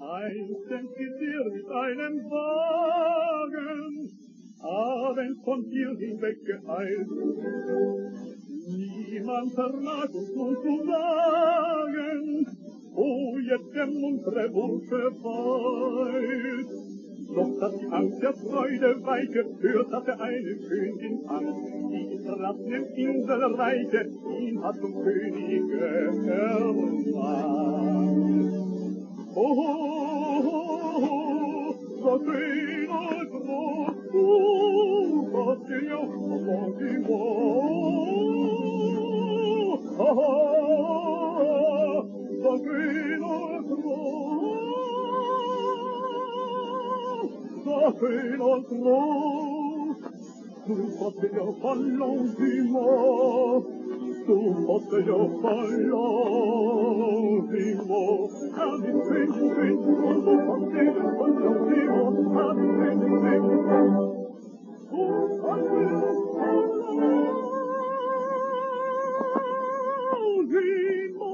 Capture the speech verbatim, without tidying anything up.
Einstens geht ihr mit einem Wagen, abends von hier hinweg geeilt. Niemand vermag uns nun zu sagen, wo jetzt der muntere Bursche weilt. Doch dass die Angst der Freude weiche, hört, dass er eine Königin fand, die in verlassenen Inselreiche ihn hat zum Könige ermahnt. Oh, oh, oh, oh, so schön und groß, du, was dir ja von ihm oh, oh, so schön und groß, so schön und groß, du hast dir ja verloren, Simon. Du hast ja verloren, Simon. Kann ich finden, finden, und du hast ja verloren, Simon. Kann ich finden, finden, du hast ja verloren, Simon.